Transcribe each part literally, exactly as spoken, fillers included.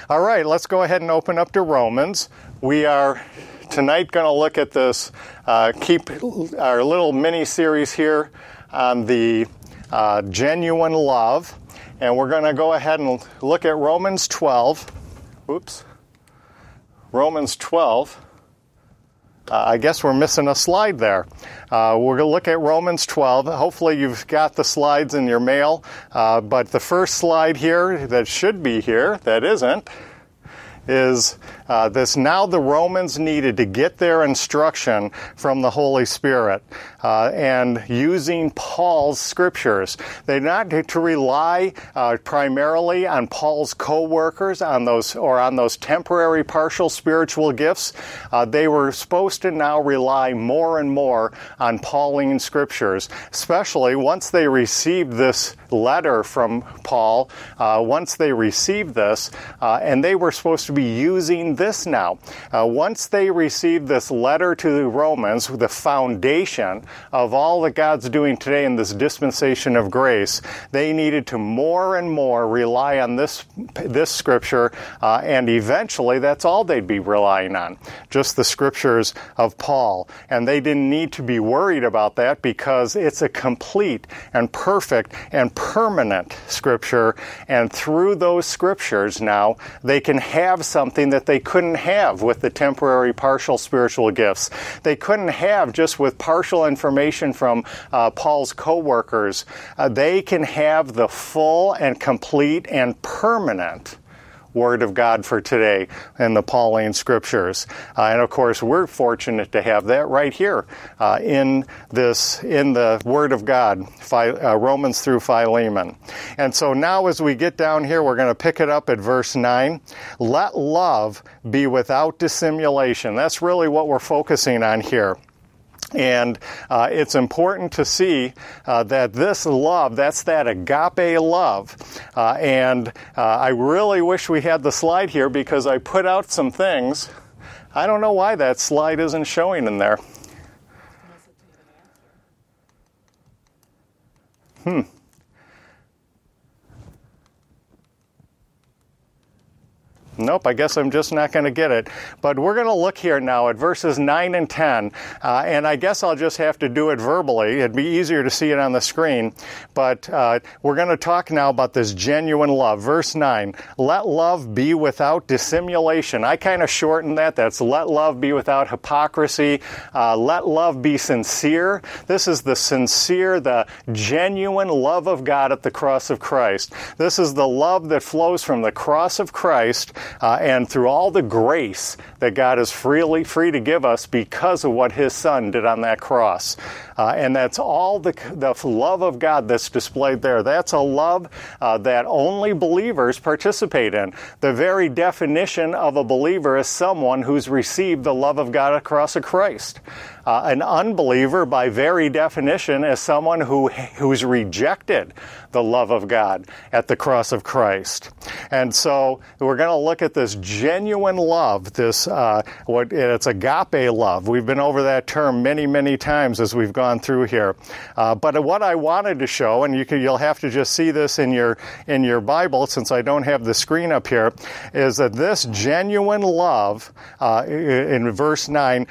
All right, let's go ahead and open up to Romans. We are tonight going to look at this, uh, keep our little mini-series here on the uh, genuine love. And we're going to go ahead and look at Romans twelve. Oops. Romans twelve. Uh, I guess we're missing a slide there. Uh, we're going to look at Romans twelve. Hopefully you've got the slides in your mail. Uh, but the first slide here that should be here, that isn't, is uh, this: now the Romans needed to get their instruction from the Holy Spirit uh, and using Paul's scriptures. They not to rely uh, primarily on Paul's co-workers on those or on those temporary partial spiritual gifts. Uh, they were supposed to now rely more and more on Pauline scriptures, especially once they received this letter from Paul. Uh, once they received this, uh, and they were supposed to be using this now. Uh, once they received this letter to the Romans, the foundation of all that God's doing today in this dispensation of grace, they needed to more and more rely on this this scripture, uh, and eventually that's all they'd be relying on, just the scriptures of Paul. And they didn't need to be worried about that because it's a complete and perfect and permanent scripture, and through those scriptures now they can have something that they couldn't have with the temporary partial spiritual gifts. They couldn't have just with partial information from uh, Paul's co-workers. Uh, they can have the full and complete and permanent Word of God for today in the Pauline Scriptures. Uh, and of course, we're fortunate to have that right here uh, in this, in the Word of God, Phi, uh, Romans through Philemon. And so now as we get down here, we're going to pick it up at verse nine. Let love be without dissimulation. That's really what we're focusing on here. And uh, it's important to see uh, that this love, that's that agape love. Uh, and uh, I really wish we had the slide here because I put out some things. I don't know why that slide isn't showing in there. Hmm. Nope, I guess I'm just not going to get it. But we're going to look here now at verses nine and ten, uh, and I guess I'll just have to do it verbally. It'd be easier to see it on the screen. But uh, we're going to talk now about this genuine love. Verse nine, let love be without dissimulation. I kind of shortened that. That's let love be without hypocrisy. Uh, let love be sincere. This is the sincere, the genuine love of God at the cross of Christ. This is the love that flows from the cross of Christ Uh, and through all the grace that God is freely free to give us because of what His Son did on that cross. Uh, and that's all the, the love of God that's displayed there. That's a love uh, that only believers participate in. The very definition of a believer is someone who's received the love of God across a Christ. Uh, an unbeliever, by very definition, is someone who who's rejected the love of God at the cross of Christ. And so we're going to look at this genuine love, this uh, what it's agape love. We've been over that term many, many times as we've gone through here. Uh, but what I wanted to show, and you can, you'll have to just see this in your in your Bible since I don't have the screen up here, is that this genuine love uh, in verse nine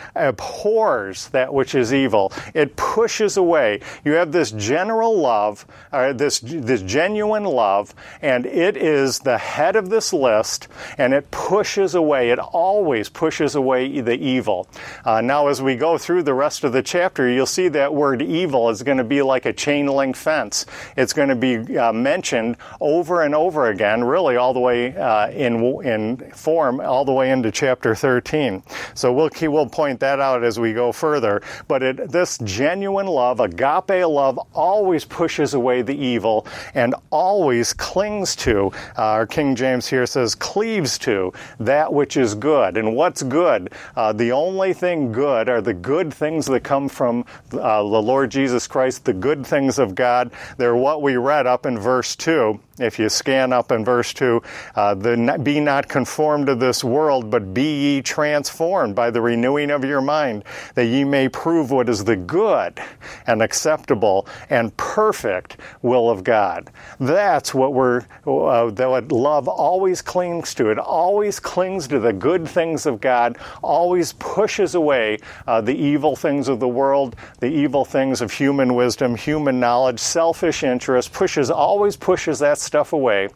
abhors that which is evil. It pushes away. You have this general love, uh, this this genuine love, and it is the head of this list, and it pushes away. It always pushes away the evil. Uh, now, as we go through the rest of the chapter, you'll see that word evil is going to be like a chain link fence. It's going to be uh, mentioned over and over again, really all the way uh, in in form, all the way into chapter thirteen. So we'll we'll point that out as we go further. But it, this genuine love, agape love, always pushes away the evil and always clings to, uh, our King James here says, cleaves to that which is good. And what's good? Uh, the only thing good are the good things that come from uh, the Lord Jesus Christ, the good things of God. They're what we read up in verse two. If you scan up in verse two, uh, the, be not conformed to this world, but be ye transformed by the renewing of your mind, that ye may prove what is the good and acceptable and perfect will of God. That's what we're, uh, that what love always clings to. It always clings to the good things of God, always pushes away uh, the evil things of the world, the evil things of human wisdom, human knowledge, selfish interest, pushes, always pushes that stuff away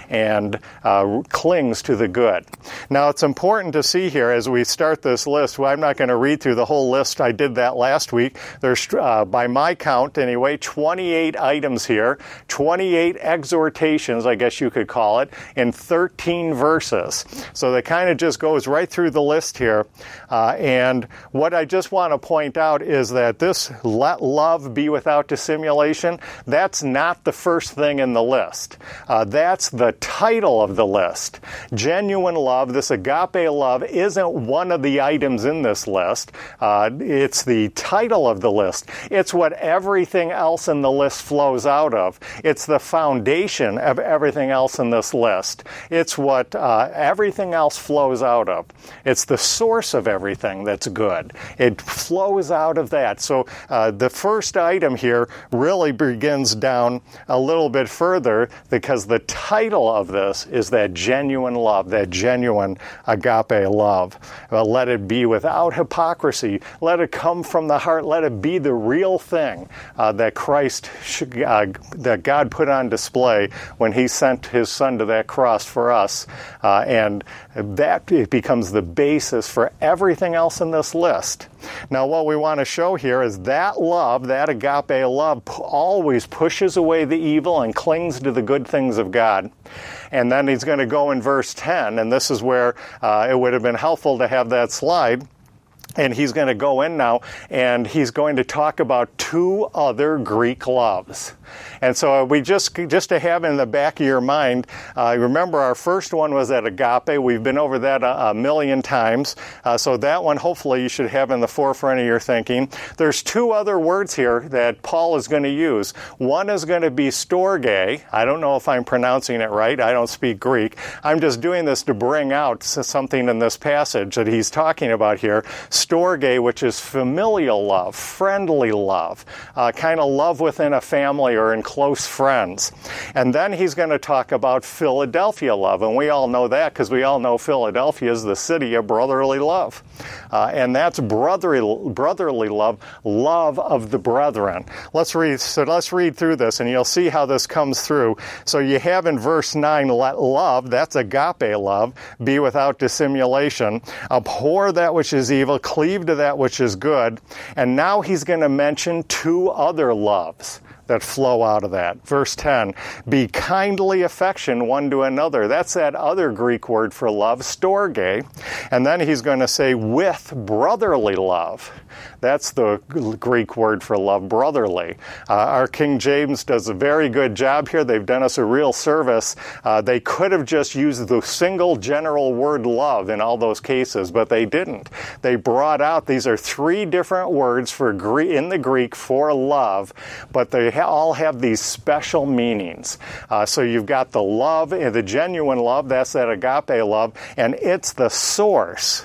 and uh, clings to the good. Now, it's important to see here as we start this list, well, I'm not going to read through the whole list. I did that last week. There's, uh, by my count anyway, twenty-eight items here, twenty-eight exhortations, I guess you could call it, in thirteen verses. So that kind of just goes right through the list here. Uh, and what I just want to point out is that this let love be without dissimulation, that's not the first thing in the list. Uh, that's the title of the list. Genuine love, this agape love, isn't one of the items in this list. Uh, it's the title of the list. It's what everything else in the list flows out of. It's the foundation of everything else in this list. It's what uh, everything else flows out of. It's the source of everything that's good. It flows out of that. So uh, the first item here really begins down a little bit further because the title of this is that genuine love, that genuine agape love. Well, let it be without hypocrisy. Let it come from the heart. Let it be the real thing uh, that Christ, should, uh, that God put on display when he sent his son to that cross for us. Uh, and that it becomes the basis for everything else in this list. Now, what we want to show here is that love, that agape love, always pushes away the evil and clings to the good things of God. And then he's going to go in verse ten, and this is where uh, it would have been helpful to have that slide. And he's going to go in now, and he's going to talk about two other Greek loves. And so we just just to have in the back of your mind, uh, remember our first one was at agape. We've been over that a, a million times. Uh, so that one, hopefully, you should have in the forefront of your thinking. There's two other words here that Paul is going to use. One is going to be storge. I don't know if I'm pronouncing it right. I don't speak Greek. I'm just doing this to bring out something in this passage that he's talking about here. Storge, which is familial love, friendly love, uh, kind of love within a family or in close friends. And then he's going to talk about Philadelphia love. And we all know that because we all know Philadelphia is the city of brotherly love. Uh, and that's brotherly, brotherly love, love of the brethren. Let's read, so let's read through this and you'll see how this comes through. So you have in verse nine, let love, that's agape love, be without dissimulation. Abhor that which is evil, cleave to that which is good. And now he's going to mention two other loves that flow out of that. Verse ten, be kindly affection one to another. That's that other Greek word for love, storge. And then he's going to say with brotherly love. That's the Greek word for love, brotherly. Uh, our King James does a very good job here. They've done us a real service. Uh, they could have just used the single general word love in all those cases, but they didn't. They brought out, these are three different words for Greek, in the Greek for love, but they ha- all have these special meanings. Uh, so you've got the love, the genuine love, that's that agape love, and it's the source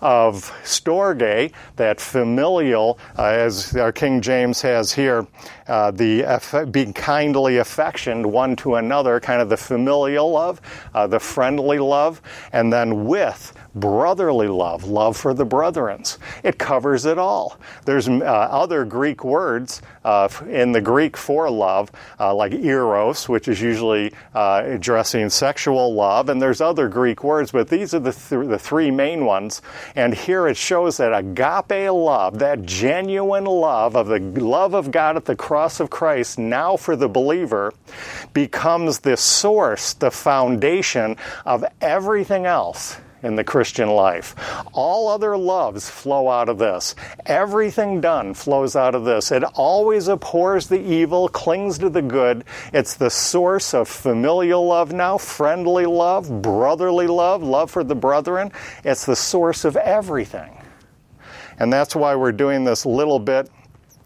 of storge, that familial, uh, as our King James has here, uh, the aff- being kindly affectioned one to another, kind of the familial love, uh, the friendly love, and then with brotherly love, love for the brethrens. It covers it all. There's uh, other Greek words uh, in the Greek for love, uh, like eros, which is usually uh, addressing sexual love, and there's other Greek words, but these are the, th- the three main ones. And here it shows that agape love, that genuine love of the love of God at the cross of Christ, now for the believer, becomes the source, the foundation of everything else in the Christian life. All other loves flow out of this. Everything done flows out of this. It always abhors the evil, clings to the good. It's the source of familial love now, friendly love, brotherly love, love for the brethren. It's the source of everything. And that's why we're doing this little bit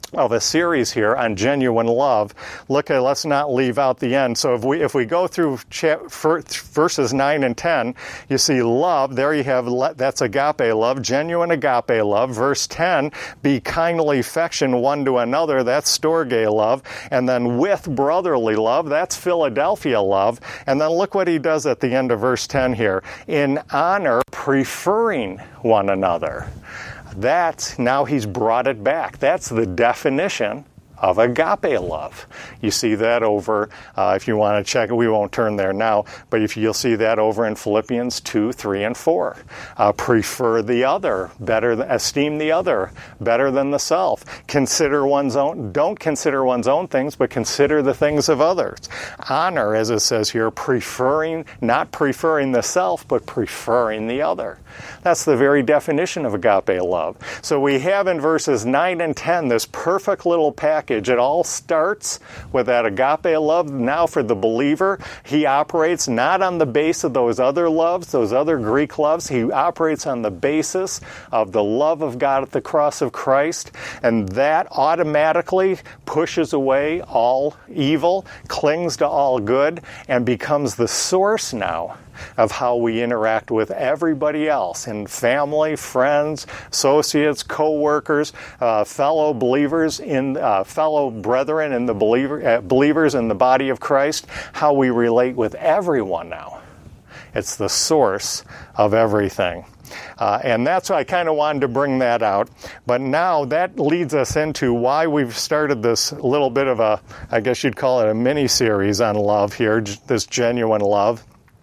of a series here on genuine love. Look at, let's not leave out the end. So if we if we go through cha- verses nine and ten, you see love. There you have, that's agape love, genuine agape love. Verse ten, be kindly affection one to another. That's storge love. And then with brotherly love, that's Philadelphia love. And then look what he does at the end of verse ten here. In honor, preferring one another. That's, now he's brought it back. That's the definition of agape love. You see that over, uh, if you want to check it, we won't turn there now, but if you'll see that over in Philippians two, three, and four. Uh, prefer the other, better, th- esteem the other, better than the self. Consider one's own, don't consider one's own things, but consider the things of others. Honor, as it says here, preferring, not preferring the self, but preferring the other. That's the very definition of agape love. So we have in verses nine and ten this perfect little package. It all starts with that agape love. Now for the believer, he operates not on the base of those other loves, those other Greek loves. He operates on the basis of the love of God at the cross of Christ, and that automatically pushes away all evil, clings to all good, and becomes the source now of how we interact with everybody else in family, friends, associates, co-workers, uh, fellow believers, in uh, fellow brethren in the believer, uh, believers in the body of Christ, how we relate with everyone now. It's the source of everything. Uh, and that's why I kind of wanted to bring that out. But now that leads us into why we've started this little bit of a, I guess you'd call it a mini-series on love here, this genuine love.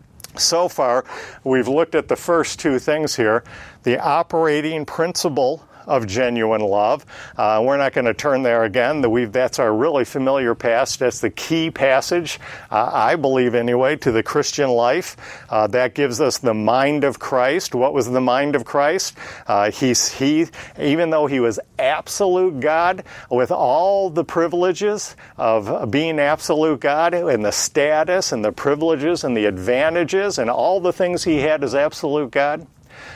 So far, we've looked at the first two things here, the operating principle of genuine love. Uh, we're not going to turn there again. The, we've, that's our really familiar passage. That's the key passage, uh, I believe anyway, to the Christian life. Uh, that gives us the mind of Christ. What was the mind of Christ? Uh, he's, he, even though he was absolute God, with all the privileges of being absolute God, and the status and the privileges and the advantages and all the things he had as absolute God,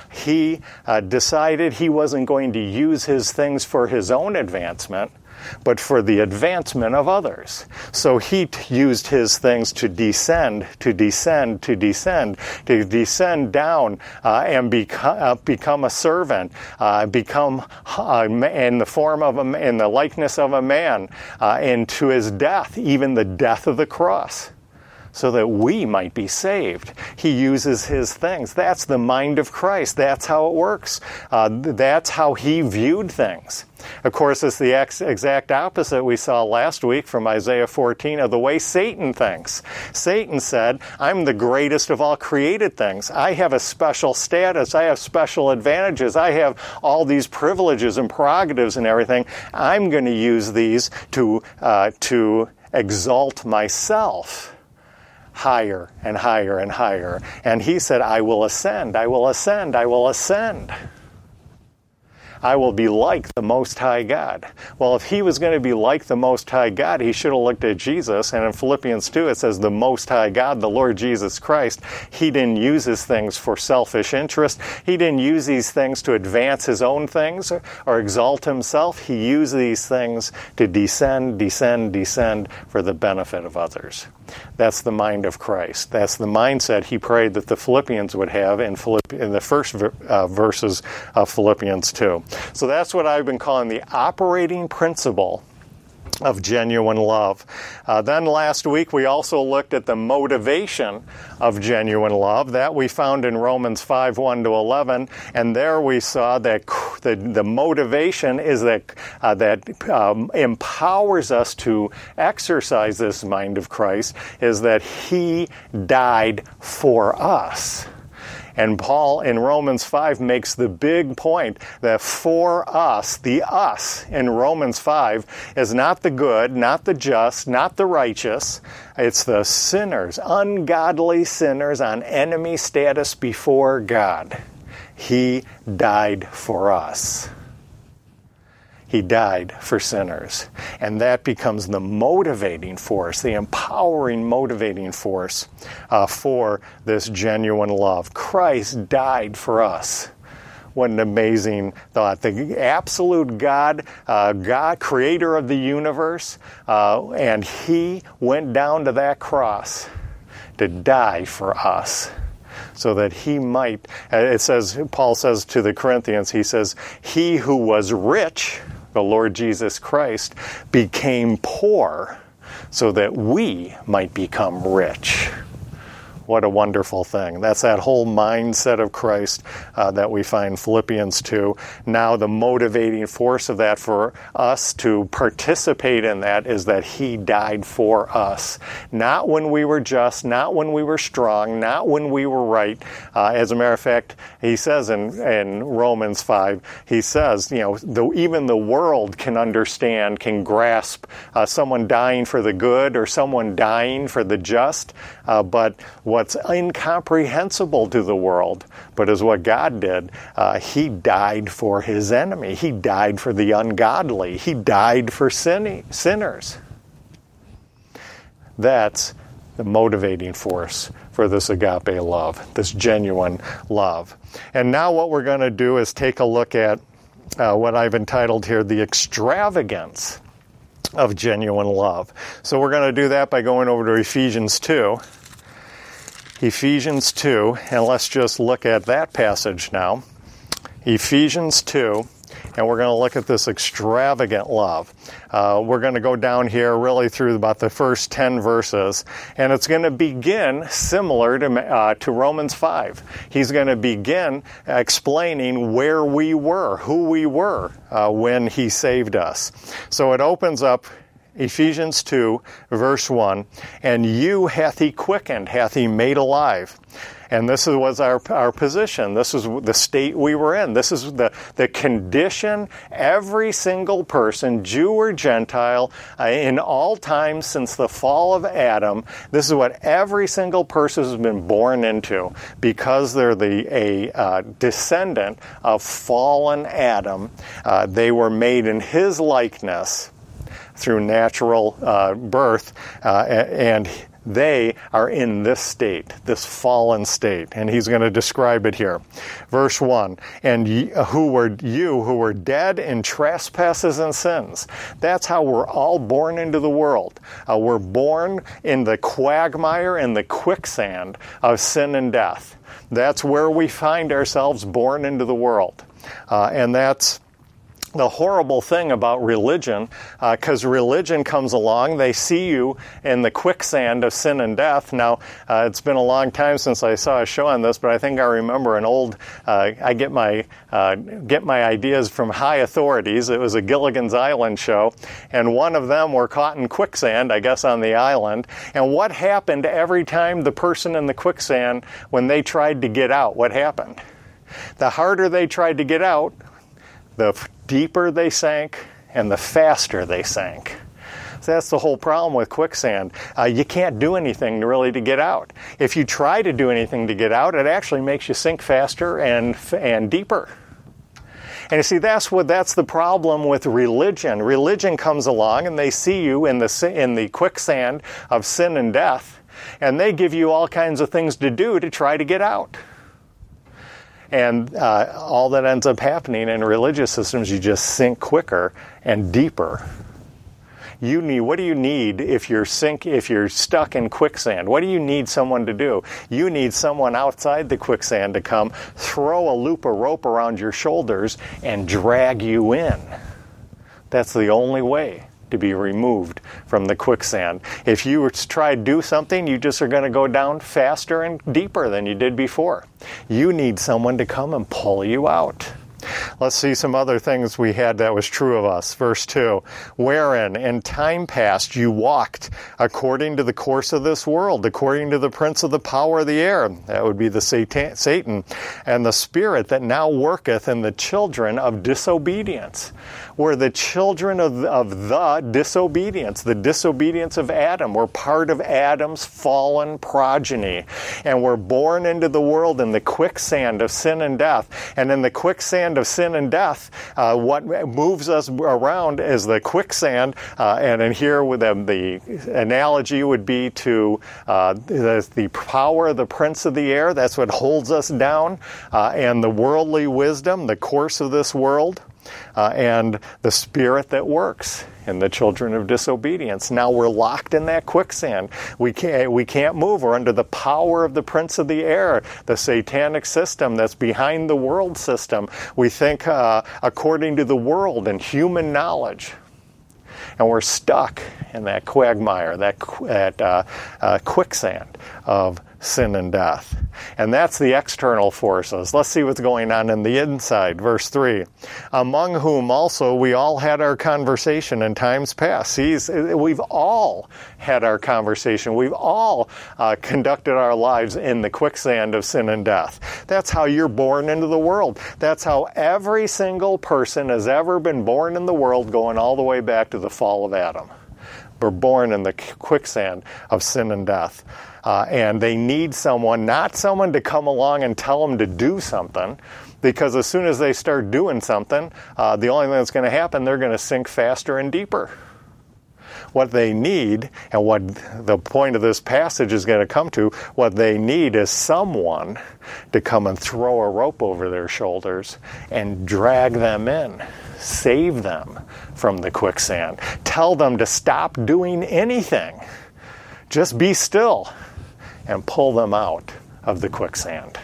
he uh, decided he wasn't going to use his things for his own advancement, but for the advancement of others. So he t- used his things to descend, to descend, to descend, to descend down uh, and beco- uh, become a servant, uh, become uh, in the form of a, in the likeness of a man, uh, and to his death, even the death of the cross, so that we might be saved. He uses his things. That's the mind of Christ. That's how it works. Uh, that's how he viewed things. Of course, it's the ex- exact opposite we saw last week from Isaiah fourteen of the way Satan thinks. Satan said, I'm the greatest of all created things. I have a special status. I have special advantages. I have all these privileges and prerogatives and everything. I'm going to use these to uh, to exalt myself higher and higher and higher. And he said, I will ascend, I will ascend, I will ascend. I will be like the Most High God. Well, if he was going to be like the Most High God, he should have looked at Jesus. And in Philippians two, it says the Most High God, the Lord Jesus Christ, he didn't use his things for selfish interest. He didn't use these things to advance his own things or, or exalt himself. He used these things to descend, descend, descend for the benefit of others. That's the mind of Christ. That's the mindset he prayed that the Philippians would have in, Philipp- in the first uh, verses of Philippians two. So that's what I've been calling the operating principle of genuine love. Uh, then last week we also looked at the motivation of genuine love. That we found in Romans five, one to eleven. And there we saw that the, the motivation is that, uh, that um, empowers us to exercise this mind of Christ is that he died for us. And Paul in Romans five makes the big point that for us, the us in Romans five is not the good, not the just, not the righteous. It's the sinners, ungodly sinners on enemy status before God. He died for us. He died for sinners. And that becomes the motivating force, the empowering motivating force uh, for this genuine love. Christ died for us. What an amazing thought. The absolute God, uh, God, creator of the universe, uh, and he went down to that cross to die for us so that he might, it says, Paul says to the Corinthians, he says, he who was rich, the Lord Jesus Christ, became poor so that we might become rich. What a wonderful thing. That's that whole mindset of Christ uh, that we find Philippians two. Now the motivating force of that for us to participate in that is that he died for us. Not when we were just, not when we were strong, not when we were right. Uh, as a matter of fact, he says in, in Romans five, he says, you know, the, even the world can understand, can grasp uh, someone dying for the good or someone dying for the just, uh, but what What's incomprehensible to the world, but is what God did. Uh, he died for his enemy. He died for the ungodly. He died for sin- sinners. That's the motivating force for this agape love, this genuine love. And now what we're going to do is take a look at uh, what I've entitled here, the extravagance of genuine love. So we're going to do that by going over to Ephesians two. Ephesians two, and let's just look at that passage now. Ephesians two, and we're going to look at this extravagant love. Uh, we're going to go down here really through about the first ten verses, and it's going to begin similar to, uh, to Romans five. He's going to begin explaining where we were, who we were uh, when he saved us. So it opens up Ephesians two, verse one, and you hath he quickened, hath he made alive. And this was our, our position. This is the state we were in. This is the, the condition every single person, Jew or Gentile, uh, in all times since the fall of Adam, this is what every single person has been born into, because they're the a uh, descendant of fallen Adam. Uh, they were made in his likeness through natural uh, birth, uh, and they are in this state, this fallen state. And he's going to describe it here. Verse one, and ye, who were you who were dead in trespasses and sins. That's how we're all born into the world. Uh, we're born in the quagmire and the quicksand of sin and death. That's where we find ourselves born into the world. Uh, and that's the horrible thing about religion, because uh, religion comes along, they see you in the quicksand of sin and death. Now, uh, it's been a long time since I saw a show on this, but I think I remember an old, uh, I get my uh, get my ideas from high authorities. It was a Gilligan's Island show, and one of them were caught in quicksand, I guess, on the island. And what happened every time the person in the quicksand, when they tried to get out, what happened? The harder they tried to get out, the deeper they sank, and the faster they sank. So that's the whole problem with quicksand. Uh, you can't do anything really to get out. If you try to do anything to get out, it actually makes you sink faster and and deeper. And you see, that's what that's the problem with religion. Religion comes along, and they see you in the in the quicksand of sin and death, and they give you all kinds of things to do to try to get out. And uh, all that ends up happening in religious systems, you just sink quicker and deeper. You need. What do you need if you're sink if you're stuck in quicksand? What do you need someone to do? You need someone outside the quicksand to come, throw a loop of rope around your shoulders, and drag you in. That's the only way to be removed from the quicksand. If you try to do something, you just are going to go down faster and deeper than you did before. You need someone to come and pull you out. Let's see some other things we had that was true of us. Verse two, wherein in time past you walked according to the course of this world, according to the prince of the power of the air. That would be the Satan, and the spirit that now worketh in the children of disobedience. We're the children of, of the disobedience, the disobedience of Adam. We're part of Adam's fallen progeny. And we're born into the world in the quicksand of sin and death. And in the quicksand of sin sin and death, uh, what moves us around is the quicksand, uh, and in here with them, the analogy would be to uh, the, the power of the prince of the air. That's what holds us down, uh, and the worldly wisdom, the course of this world, uh, and the spirit that works in the children of disobedience. Now we're locked in that quicksand. We can't, we can't move. We're under the power of the prince of the air, the satanic system that's behind the world system. We think uh, according to the world and human knowledge. And we're stuck in that quagmire, that, that uh, uh, quicksand of sin and death. And that's the external forces. Let's see what's going on in the inside. Verse three, among whom also we all had our conversation in times past. See, we've all had our conversation. We've all uh, conducted our lives in the quicksand of sin and death. That's how you're born into the world. That's how every single person has ever been born in the world, going all the way back to the fall of Adam. We're born in the quicksand of sin and death. Uh, and they need someone, not someone to come along and tell them to do something, because as soon as they start doing something, uh, the only thing that's going to happen, they're going to sink faster and deeper. What they need, and what the point of this passage is going to come to, what they need is someone to come and throw a rope over their shoulders and drag them in, save them from the quicksand, tell them to stop doing anything, just be still, and pull them out of the quicksand.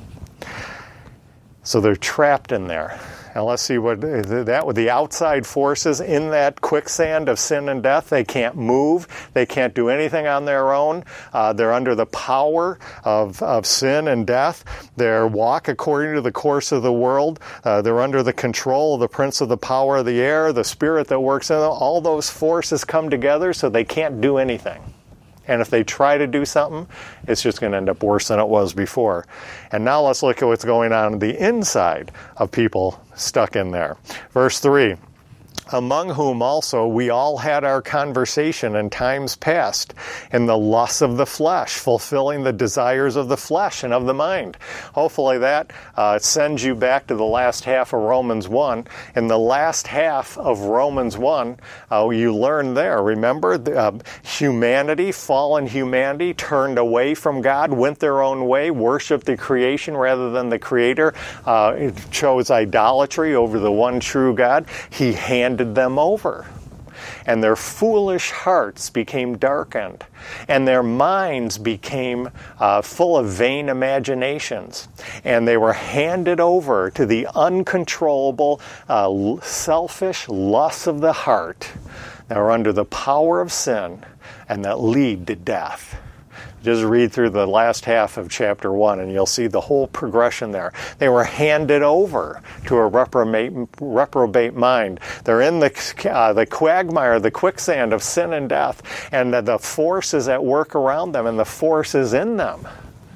So they're trapped in there. And let's see what that with the outside forces in that quicksand of sin and death. They can't move. They can't do anything on their own. Uh, they're under the power of, of sin and death. They walk according to the course of the world. Uh, they're under the control of the prince of the power of the air, the spirit that works in them. All those forces come together, so they can't do anything. And if they try to do something, it's just going to end up worse than it was before. And now let's look at what's going on in the inside of people stuck in there. Verse three, among whom also we all had our conversation in times past, in the lusts of the flesh, fulfilling the desires of the flesh and of the mind. Hopefully that uh, sends you back to the last half of Romans one. In the last half of Romans one, uh, you learn there, remember, uh, humanity, fallen humanity, turned away from God, went their own way, worshiped the creation rather than the Creator, uh, chose idolatry over the one true God. He handed them over, and their foolish hearts became darkened, and their minds became uh, full of vain imaginations, and they were handed over to the uncontrollable, uh, selfish lusts of the heart that are under the power of sin and that lead to death. Just read through the last half of chapter one, and you'll see the whole progression there. They were handed over to a reprobate, reprobate mind. They're in the uh, the quagmire, the quicksand of sin and death, and the, the force is at work around them, and the force is in them,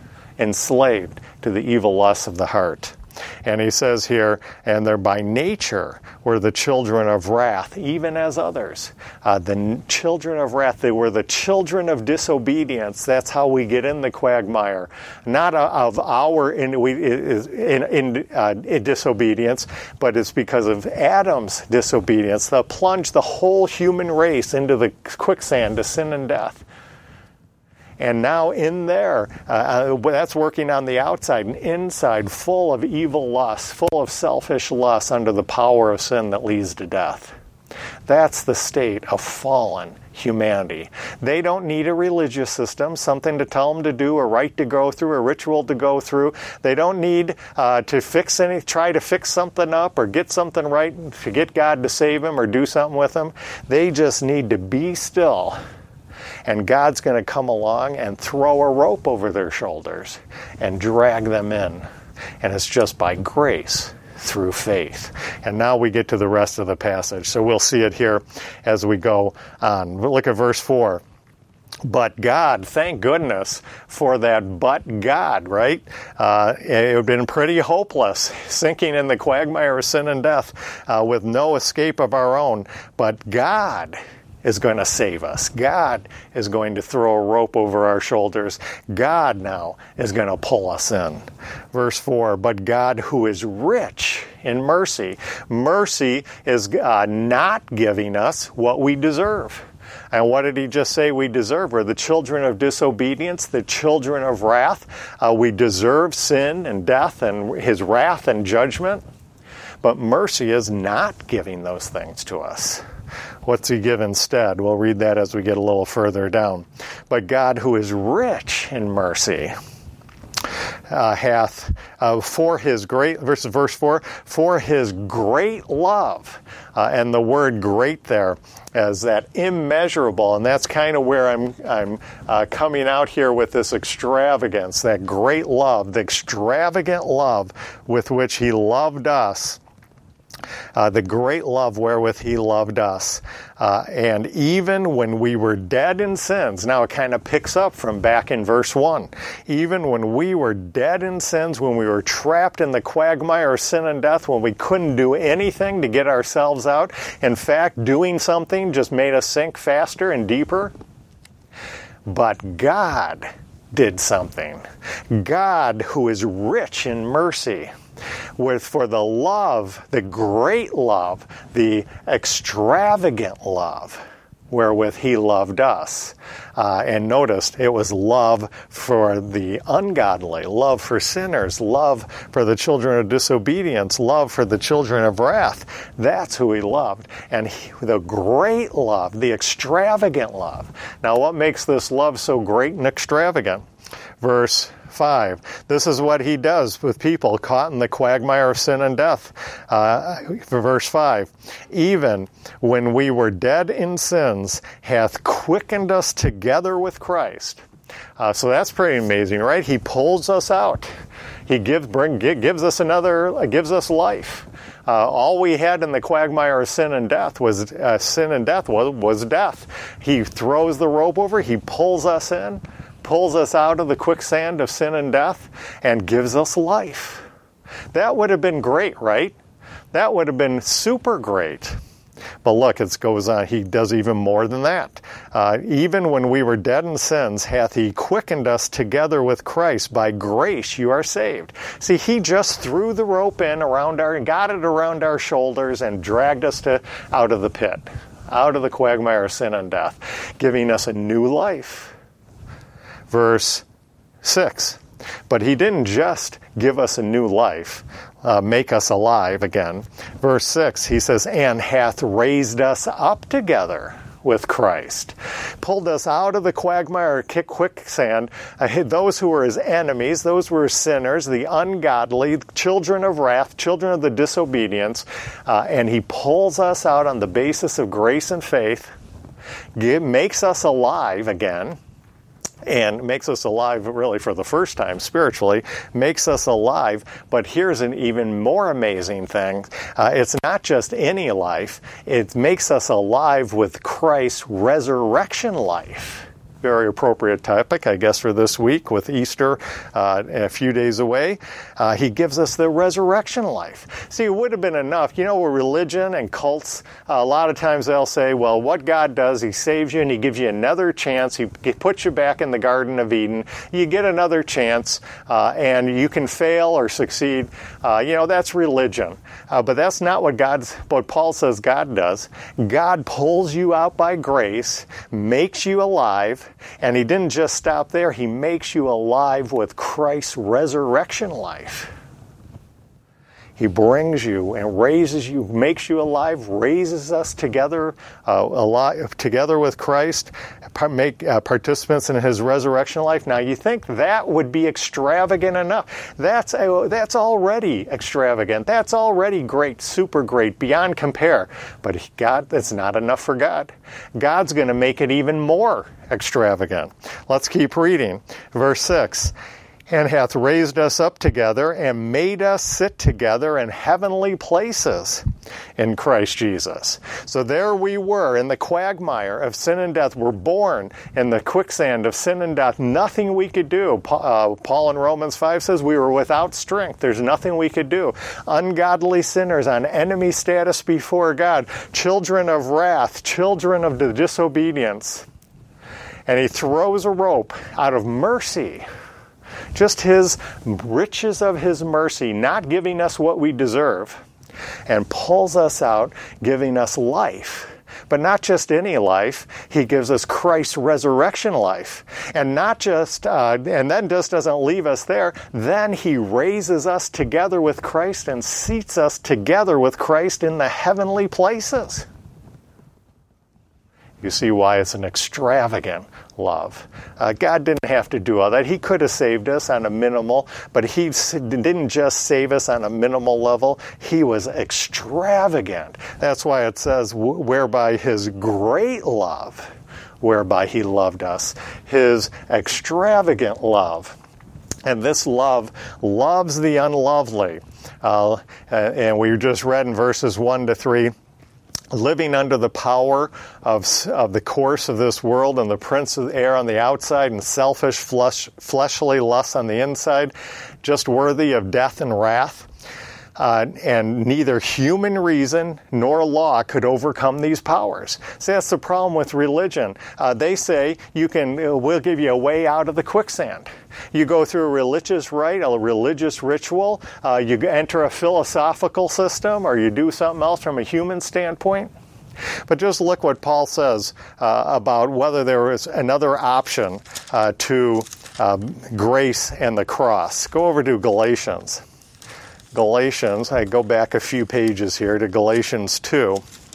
enslaved to the evil lusts of the heart. And he says here, and they're by nature were the children of wrath, even as others. Uh, the n- children of wrath, they were the children of disobedience. That's how we get in the quagmire. Not uh, of our in, we, in, in, uh, in disobedience, but it's because of Adam's disobedience that plunged the whole human race into the quicksand of sin and death. And now in there, uh, that's working on the outside, and inside full of evil lusts, full of selfish lusts under the power of sin that leads to death. That's the state of fallen humanity. They don't need a religious system, something to tell them to do, a rite to go through, a ritual to go through. They don't need uh, to fix any, try to fix something up or get something right to get God to save them or do something with them. They just need to be still. And God's going to come along and throw a rope over their shoulders and drag them in. And it's just by grace through faith. And now we get to the rest of the passage. So we'll see it here as we go on. Look at verse four. But God, thank goodness for that but God, right? Uh, it would have been pretty hopeless, sinking in the quagmire of sin and death uh, with no escape of our own. But God is going to save us. God is going to throw a rope over our shoulders. God now is going to pull us in. Verse four, but God, who is rich in mercy. Mercy is uh, not giving us what we deserve. And what did he just say we deserve? We're the children of disobedience, the children of wrath. Uh, we deserve sin and death and his wrath and judgment. But mercy is not giving those things to us. What's he give instead? We'll read that as we get a little further down. But God, who is rich in mercy, uh, hath uh, for his great, verse, verse four, for his great love. Uh, and the word great there as that immeasurable, and that's kind of where I'm I'm uh, coming out here with this extravagance, that great love, the extravagant love with which he loved us. Uh, the great love wherewith he loved us. Uh, and even when we were dead in sins, now it kind of picks up from back in verse one. Even when we were dead in sins, when we were trapped in the quagmire of sin and death, when we couldn't do anything to get ourselves out, in fact, doing something just made us sink faster and deeper. But God did something. God, who is rich in mercy, with for the love, the great love, the extravagant love, wherewith he loved us. Uh, and notice, it was love for the ungodly, love for sinners, love for the children of disobedience, love for the children of wrath. That's who he loved. And he, the great love, the extravagant love. Now, what makes this love so great and extravagant? Verse five. This is what he does with people caught in the quagmire of sin and death. Uh, verse five. Even when we were dead in sins, hath quickened us together with Christ. Uh, so that's pretty amazing, right? He pulls us out. He gives bring gives us another gives us life. Uh, all we had in the quagmire of sin and death was uh, sin and death was was death. He throws the rope over. He pulls us in. Pulls us out of the quicksand of sin and death and gives us life. That would have been great, right? That would have been super great. But look, it goes on. He does even more than that. Uh, even when we were dead in sins, hath he quickened us together with Christ. By grace you are saved. See, he just threw the rope in around our, got it around our shoulders and dragged us to out of the pit, out of the quagmire of sin and death, giving us a new life. Verse six, but he didn't just give us a new life, uh, make us alive again. Verse six, he says, and hath raised us up together with Christ. Pulled us out of the quagmire, quicksand, uh, those who were his enemies, those who were sinners, the ungodly, children of wrath, children of the disobedience, uh, and he pulls us out on the basis of grace and faith, give, makes us alive again, and makes us alive really for the first time spiritually, makes us alive. But here's an even more amazing thing. Uh, it's not just any life. It makes us alive with Christ's resurrection life. Very appropriate topic, I guess, for this week with Easter uh, a few days away. Uh, he gives us the resurrection life. See, it would have been enough. You know, with religion and cults, uh, a lot of times they'll say, well, what God does, he saves you and he gives you another chance. He puts you back in the Garden of Eden. You get another chance, uh, and you can fail or succeed. Uh, you know, that's religion. Uh, but that's not what God's, what Paul says God does. God pulls you out by grace, makes you alive, and he didn't just stop there. He makes you alive with Christ's resurrection life. He brings you and raises you, makes you alive, raises us together, uh, alive, together with Christ, make uh, participants in his resurrection life. Now, you think that would be extravagant enough? That's uh, that's already extravagant. That's already great, super great, beyond compare. But God, that's not enough for God. God's going to make it even more extravagant. Let's keep reading. Verse six. And hath raised us up together and made us sit together in heavenly places in Christ Jesus. So there we were in the quagmire of sin and death. We're born in the quicksand of sin and death. Nothing we could do. Uh, Paul in Romans five says we were without strength. There's nothing we could do. Ungodly sinners on enemy status before God. Children of wrath. Children of the disobedience. And he throws a rope out of mercy. Just his riches of his mercy, not giving us what we deserve. and pulls us out, giving us life. But not just any life, he gives us Christ's resurrection life. And not just, uh, and then just doesn't leave us there, then he raises us together with Christ and seats us together with Christ in the heavenly places. You see why it's an extravagant love. Uh, God didn't have to do all that. He could have saved us on a minimal, but he didn't just save us on a minimal level. He was extravagant. That's why it says, whereby his great love, whereby he loved us. His extravagant love. And this love loves the unlovely. Uh, and we just read in verses one to three, living under the power of, of the course of this world and the prince of the air on the outside and selfish flesh, fleshly lusts on the inside, just worthy of death and wrath. Uh, and neither human reason nor law could overcome these powers. See, that's the problem with religion. Uh, they say, you can, we'll give you a way out of the quicksand. You go through a religious rite, a religious ritual, uh, you enter a philosophical system, or you do something else from a human standpoint. But just look what Paul says uh, about whether there is another option uh, to uh, grace and the cross. Go over to Galatians. Galatians, I go back a few pages here to Galatians two.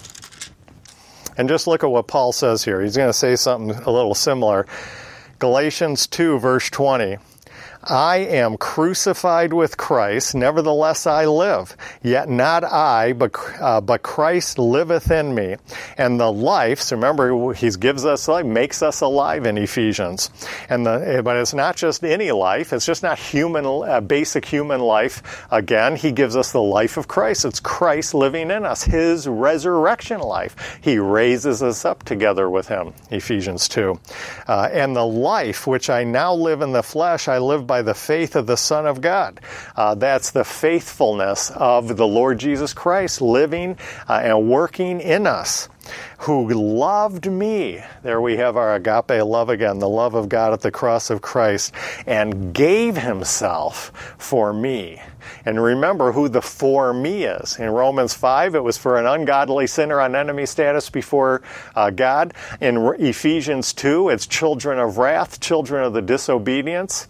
And just look at what Paul says here. He's going to say something a little similar. Galatians two, verse twenty. I am crucified with Christ, nevertheless I live. Yet not I, but uh, but Christ liveth in me. And the life, so remember, he gives us life, makes us alive in Ephesians. And the, but it's not just any life. It's just not human, uh, basic human life. Again, he gives us the life of Christ. It's Christ living in us, his resurrection life. He raises us up together with him, Ephesians two. Uh, and the life which I now live in the flesh, I live by the faith of the Son of God. Uh, that's the faithfulness of the Lord Jesus Christ living uh, and working in us, who loved me. There we have our agape love again, the love of God at the cross of Christ, and gave himself for me. And remember who the for me is. In Romans five, it was for an ungodly sinner on enemy status before uh, God. In Ephesians two, it's children of wrath, children of the disobedience.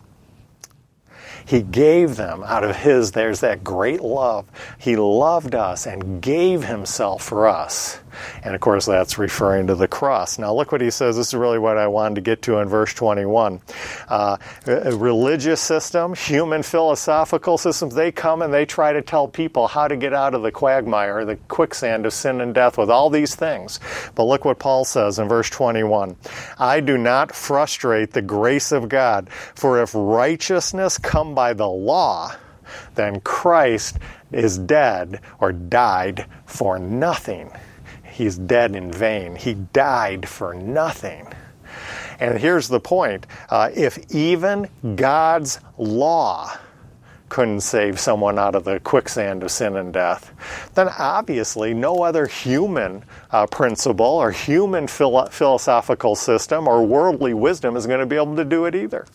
He gave them out of his, there's that great love. He loved us and gave himself for us. And of course, that's referring to the cross. Now look what he says. This is really what I wanted to get to in verse twenty-one. Uh, a religious system, human philosophical systems, they come and they try to tell people how to get out of the quagmire, the quicksand of sin and death with all these things. But look what Paul says in verse twenty-one. I do not frustrate the grace of God, for if righteousness come by the law, then Christ is dead or died for nothing. He's dead in vain. He died for nothing. And here's the point. Uh, if even God's law couldn't save someone out of the quicksand of sin and death, then obviously no other human uh, principle or human philo- philosophical system or worldly wisdom is going to be able to do it either.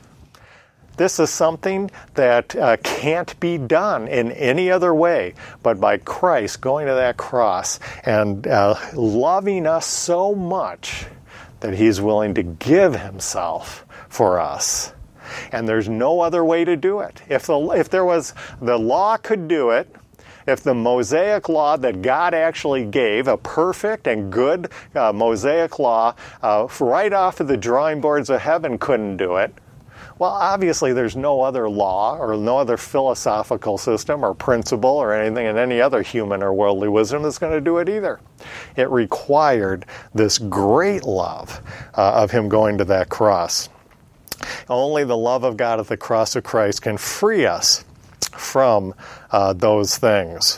This is something that uh, can't be done in any other way but by Christ going to that cross and uh, loving us so much that he's willing to give himself for us. And there's no other way to do it. If the if there was, the law could do it, if the Mosaic law that God actually gave, a perfect and good uh, Mosaic law, uh, right off of the drawing boards of heaven couldn't do it, well, obviously there's no other law or no other philosophical system or principle or anything in any other human or worldly wisdom that's going to do it either. It required this great love uh, of him going to that cross. Only the love of God at the cross of Christ can free us from uh, those things.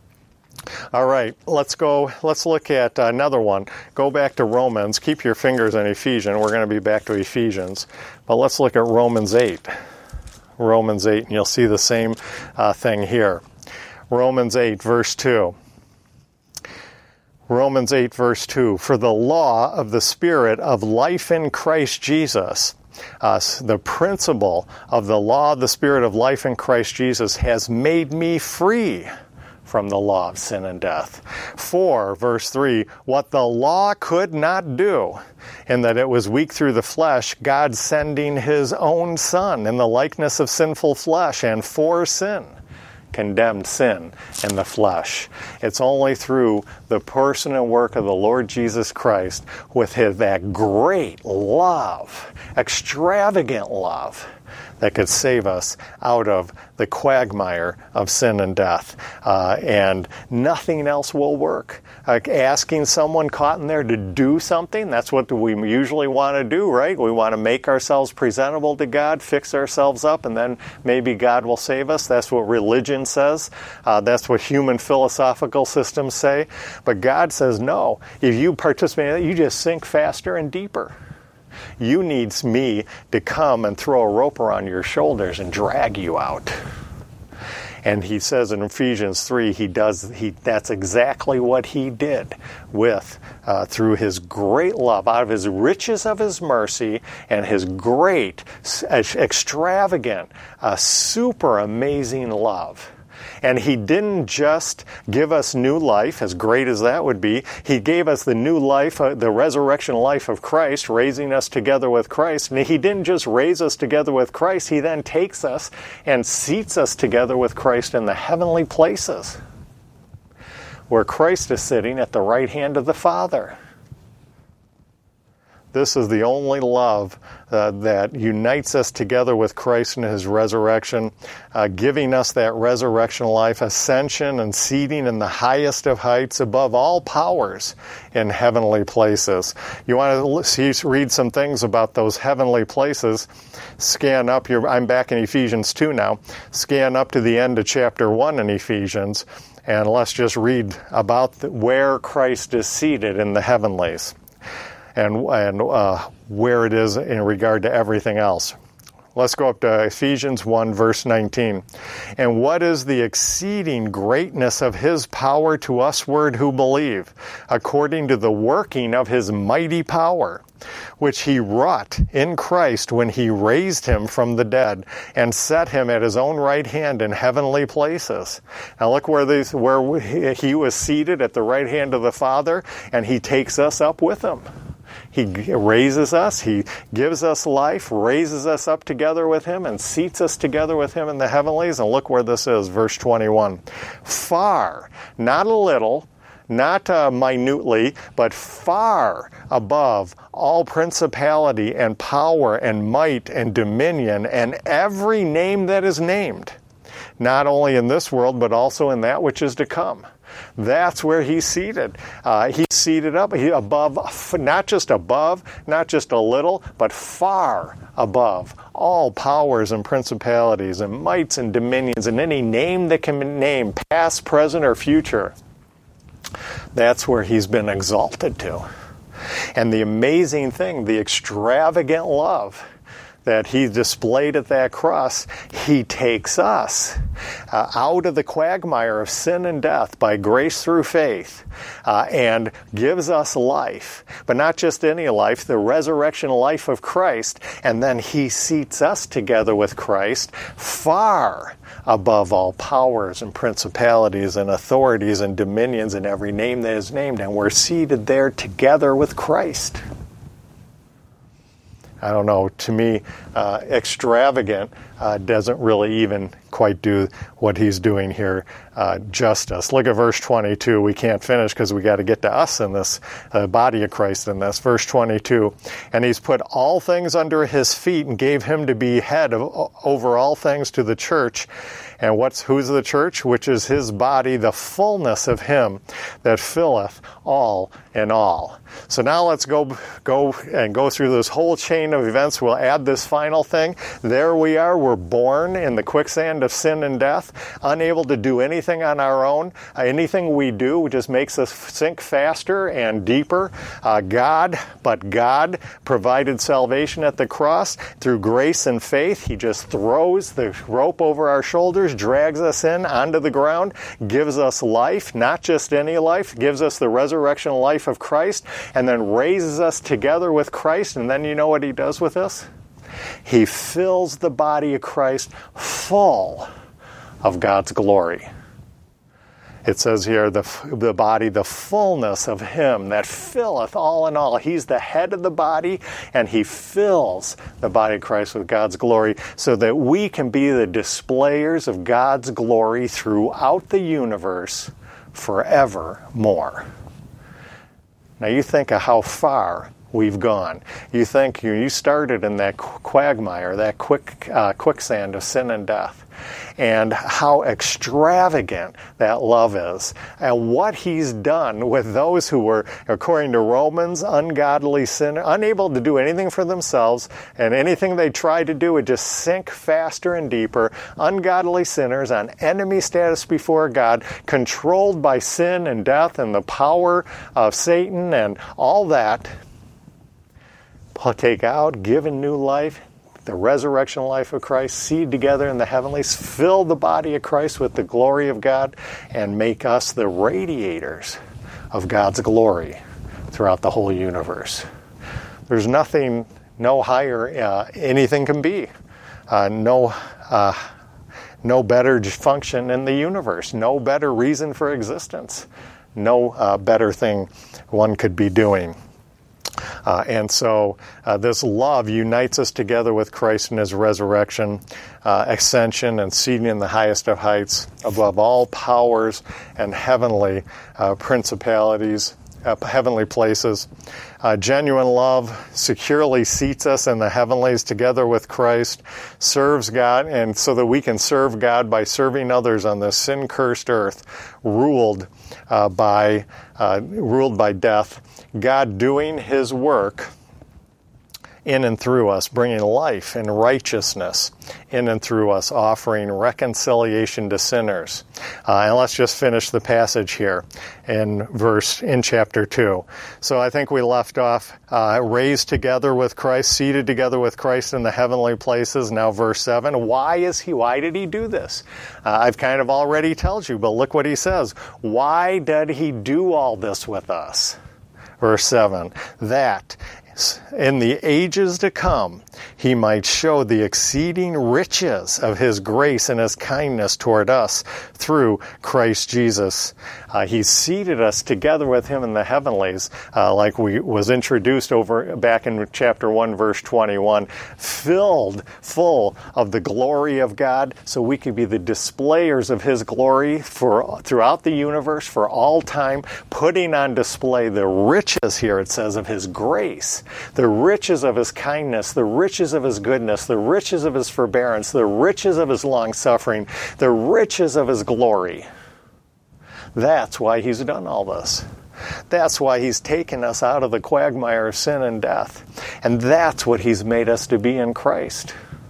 All right, let's go, let's look at another one. Go back to Romans. Keep your fingers on Ephesians. We're going to be back to Ephesians. But let's look at Romans eight. Romans eight, and you'll see the same uh, thing here. Romans eight, verse two. Romans eight, verse two. For the law of the Spirit of life in Christ Jesus, Uh, the principle of the law of the Spirit of life in Christ Jesus has made me free from the law of sin and death. For, verse three, what the law could not do, in that it was weak through the flesh, God sending his own Son in the likeness of sinful flesh, and for sin, condemned sin in the flesh. It's only through the person and work of the Lord Jesus Christ, with his, that great love, extravagant love, that could save us out of the quagmire of sin and death. Uh, and nothing else will work. Like asking someone caught in there to do something, that's what we usually want to do, right? We want to make ourselves presentable to God, fix ourselves up, and then maybe God will save us. That's what religion says. Uh, that's what human philosophical systems say. But God says, no. If you participate in it, you just sink faster and deeper. You need me to come and throw a rope around your shoulders and drag you out. And he says in Ephesians three, he does. He that's exactly what he did with uh, through his great love, out of his riches of his mercy and his great, extravagant, uh, super amazing love. And he didn't just give us new life, as great as that would be. He gave us the new life, uh, the resurrection life of Christ, raising us together with Christ. And he didn't just raise us together with Christ. He then takes us and seats us together with Christ in the heavenly places, where Christ is sitting at the right hand of the Father. This is the only love uh, that unites us together with Christ in his resurrection, uh, giving us that resurrection life, ascension, and seating in the highest of heights above all powers in heavenly places. You want to see, read some things about those heavenly places, scan up. Your, I'm back in Ephesians two now. Scan up to the end of chapter one in Ephesians, and let's just read about the, where Christ is seated in the heavenlies. and and uh, where it is in regard to everything else. Let's go up to Ephesians one, verse nineteen. And what is the exceeding greatness of his power to usward who believe, according to the working of his mighty power, which he wrought in Christ when he raised him from the dead and set him at his own right hand in heavenly places. Now look where, these, where he was seated at the right hand of the Father, and he takes us up with him. He raises us, he gives us life, raises us up together with him, and seats us together with him in the heavenlies. And look where this is, verse twenty-one. Far, not a little, not uh, minutely, but far above all principality and power and might and dominion and every name that is named, not only in this world, but also in that which is to come. That's where he's seated. Uh, he's seated up he, above, not just above, not just a little, but far above all powers and principalities and mights and dominions and any name that can be named, past, present, or future. That's where he's been exalted to. And the amazing thing, the extravagant love that he displayed at that cross, he takes us uh, out of the quagmire of sin and death by grace through faith uh, and gives us life. But not just any life, the resurrection life of Christ, and then he seats us together with Christ far above all powers and principalities and authorities and dominions and every name that is named, and we're seated there together with Christ. I don't know, to me, uh, extravagant uh, doesn't really even quite do what he's doing here uh, justice. Look at verse twenty-two. We can't finish because we got to get to us in this, uh, body of Christ in this. Verse twenty-two, and he's put all things under his feet and gave him to be head of, over all things to the church. And what's who's the church? Which is his body, the fullness of him that filleth all in all. So now let's go go and go through this whole chain of events. We'll add this final thing. There we are. We're born in the quicksand of sin and death, unable to do anything on our own. Uh, anything we do just makes us sink faster and deeper. Uh, God, but God provided salvation at the cross through grace and faith. He just throws the rope over our shoulders, drags us in onto the ground, gives us life, not just any life, gives us the resurrection life of Christ, and then raises us together with Christ. And then you know what he does with us? He fills the body of Christ full of God's glory. It says here, the, the body, the fullness of him that filleth all in all. He's the head of the body, and he fills the body of Christ with God's glory so that we can be the displayers of God's glory throughout the universe forevermore. Now you think of how far we've gone. You think you, you started in that quagmire, that quick uh, quicksand of sin and death, and how extravagant that love is, and what he's done with those who were, according to Romans, ungodly sinners, unable to do anything for themselves, and anything they tried to do would just sink faster and deeper. Ungodly sinners on enemy status before God, controlled by sin and death and the power of Satan and all that. Take out, given new life, the resurrection life of Christ, seed together in the heavenlies, fill the body of Christ with the glory of God, and make us the radiators of God's glory throughout the whole universe. There's nothing, no higher uh, anything can be. Uh, no, uh, no better function in the universe. No better reason for existence. No uh, better thing one could be doing. Uh, and so uh, this love unites us together with Christ in his resurrection, uh, ascension, and seating in the highest of heights above all powers and heavenly uh, principalities, uh, heavenly places. Uh, genuine love securely seats us in the heavenlies together with Christ, serves God, and so that we can serve God by serving others on this sin-cursed earth, ruled uh, by uh, ruled by death. God doing his work in and through us, bringing life and righteousness in and through us, offering reconciliation to sinners. Uh, and let's just finish the passage here in verse in chapter two. So I think we left off uh, raised together with Christ, seated together with Christ in the heavenly places. Now verse seven. Why is he? Why did he do this? Uh, I've kind of already told you, but look what he says. Why did he do all this with us? Verse seven, that in the ages to come he might show the exceeding riches of his grace and his kindness toward us through Christ Jesus. Uh, he seated us together with him in the heavenlies, uh, like we was introduced over back in chapter one, verse twenty-one, filled full of the glory of God, so we could be the displayers of his glory for throughout the universe for all time, putting on display the riches here, it says, of his grace, the riches of his kindness, the riches of his goodness, the riches of his forbearance, the riches of his long-suffering, the riches of his glory. That's why he's done all this. That's why he's taken us out of the quagmire of sin and death. And that's what he's made us to be in Christ.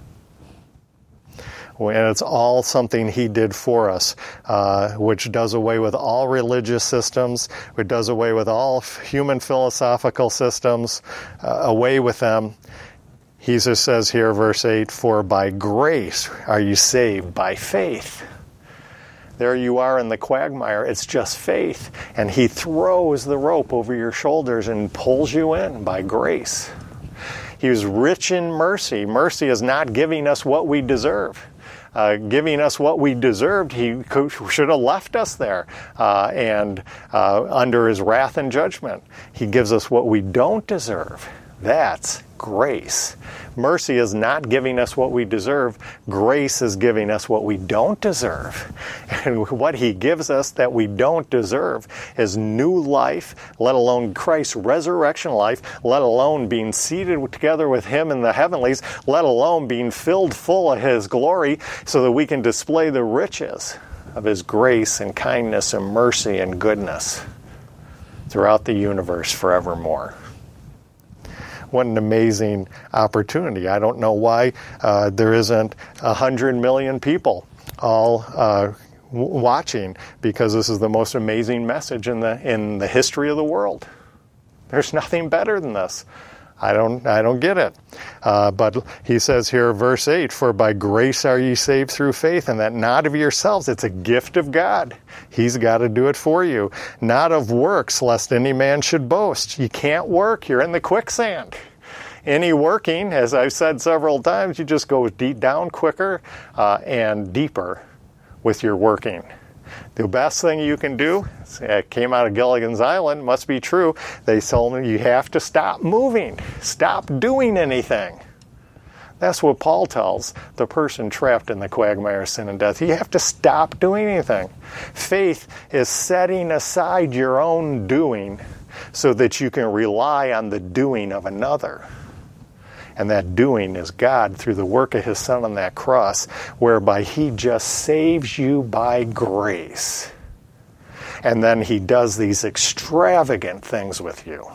And it's all something he did for us, uh, which does away with all religious systems, which does away with all human philosophical systems, uh, away with them. He just says here, verse eight, for by grace are you saved by faith. There you are in the quagmire. It's just faith. And he throws the rope over your shoulders and pulls you in by grace. He was rich in mercy. Mercy is not giving us what we deserve. Uh, giving us what we deserved, he could, should have left us there uh, and uh, under his wrath and judgment. He gives us what we don't deserve. That's grace. Mercy is not giving us what we deserve. Grace is giving us what we don't deserve. And what he gives us that we don't deserve is new life, let alone Christ's resurrection life, let alone being seated together with him in the heavenlies, let alone being filled full of his glory so that we can display the riches of his grace and kindness and mercy and goodness throughout the universe forevermore. What an amazing opportunity. I don't know why uh, there isn't a hundred million people all uh, w- watching, because this is the most amazing message in the in the history of the world. There's nothing better than this. I don't I don't get it. Uh, but he says here, verse eight, for by grace are ye saved through faith, and that not of yourselves. It's a gift of God. He's got to do it for you. Not of works, lest any man should boast. You can't work. You're in the quicksand. Any working, as I've said several times, you just go deep down quicker uh, and deeper with your working. The best thing you can do, it came out of Gilligan's Island, must be true, they told me you have to stop moving, stop doing anything. That's what Paul tells the person trapped in the quagmire of sin and death. You have to stop doing anything. Faith is setting aside your own doing so that you can rely on the doing of another. And that doing is God through the work of His Son on that cross, whereby He just saves you by grace. And then He does these extravagant things with you.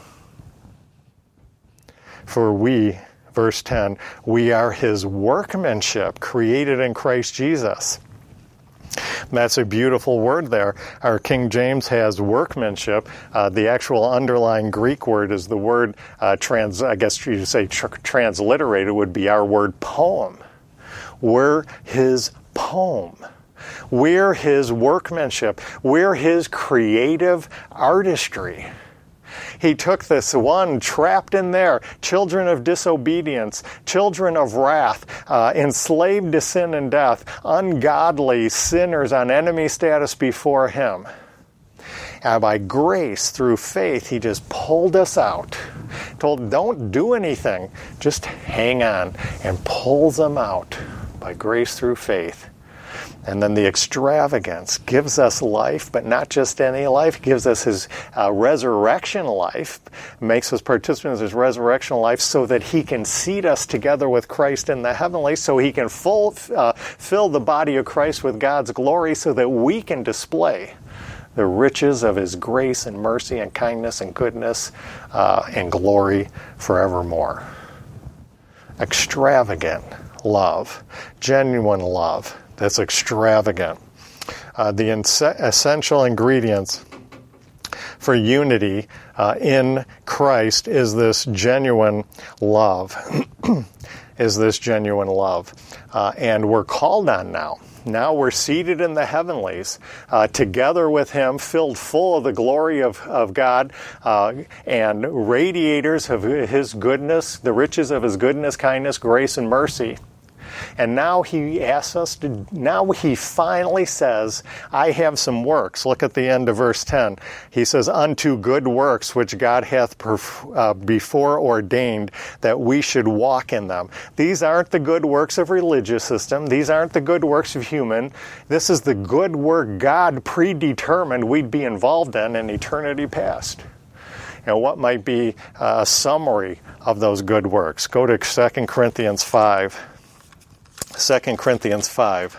For we, verse ten, we are His workmanship, created in Christ Jesus. That's a beautiful word there. Our King James has workmanship. Uh, the actual underlying Greek word is the word, uh, trans. I guess you say tr- transliterated would be our word poem. We're His poem. We're His workmanship. We're His creative artistry. He took this one trapped in there, children of disobedience, children of wrath, uh, enslaved to sin and death, ungodly sinners on enemy status before Him. And by grace, through faith, He just pulled us out. Told, don't do anything, just hang on, and pulls them out by grace through faith. And then the extravagance gives us life, but not just any life. Gives us His uh, resurrection life, makes us participants in His resurrection life so that He can seat us together with Christ in the heavenly, so He can full, uh, fill the body of Christ with God's glory so that we can display the riches of His grace and mercy and kindness and goodness uh, and glory forevermore. Extravagant love, genuine love. That's extravagant. Uh, the ins- essential ingredients for unity uh, in Christ is this genuine love. is this genuine love. Uh, and we're called on now. Now we're seated in the heavenlies, uh, together with Him, filled full of the glory of, of God, uh, and radiators of His goodness, the riches of His goodness, kindness, grace, and mercy. And now He asks us to, now He finally says, I have some works. Look at the end of verse ten. He says, unto good works which God hath perf- uh, before ordained that we should walk in them. These aren't the good works of religious system. These aren't the good works of human. This is the good work God predetermined we'd be involved in in eternity past. And what might be a summary of those good works? Go to Second Corinthians five. Second Corinthians five.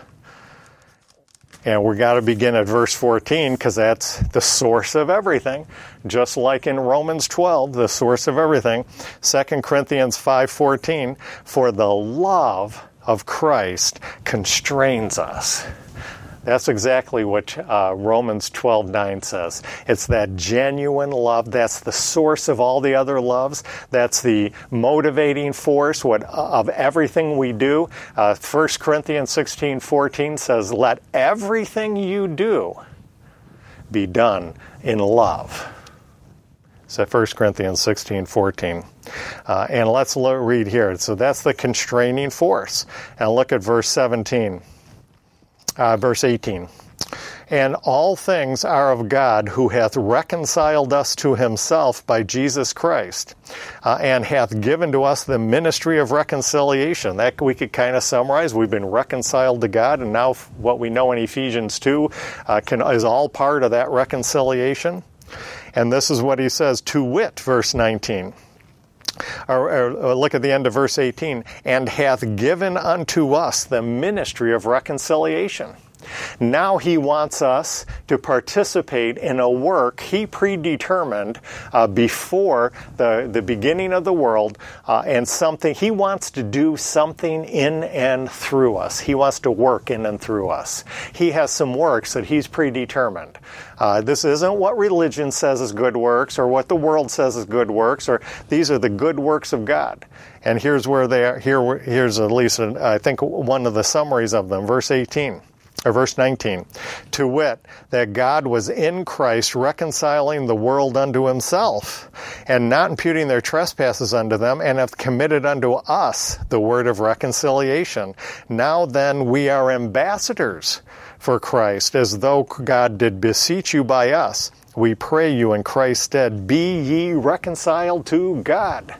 And we got to begin at verse fourteen because that's the source of everything. Just like in Romans twelve, the source of everything. Second Corinthians five fourteen, for the love of Christ constrains us. That's exactly what uh, Romans twelve nine says. It's that genuine love. That's the source of all the other loves. That's the motivating force what, of everything we do. Uh, First Corinthians sixteen fourteen says, let everything you do be done in love. So First Corinthians sixteen fourteen. Uh, and let's lo- read here. So that's the constraining force. And look at verse seventeen. Uh, verse eighteen. And all things are of God, who hath reconciled us to Himself by Jesus Christ, uh, and hath given to us the ministry of reconciliation. That we could kind of summarize. We've been reconciled to God, and now what we know in Ephesians two uh, can, is all part of that reconciliation. And this is what he says, to wit, verse nineteen. Or, or look at the end of verse eighteen. And hath given unto us the ministry of reconciliation. Now He wants us to participate in a work He predetermined uh, before the, the beginning of the world, uh, and something He wants to do something in and through us. He wants to work in and through us. He has some works that He's predetermined. Uh, this isn't what religion says is good works, or what the world says is good works, or these are the good works of God. And here's where they are. Here, here's at least, an, I think, one of the summaries of them. Verse eighteen. or verse nineteen, to wit, that God was in Christ reconciling the world unto himself, and not imputing their trespasses unto them, and hath committed unto us the word of reconciliation. Now then we are ambassadors for Christ, as though God did beseech you by us. We pray you in Christ's stead, be ye reconciled to God.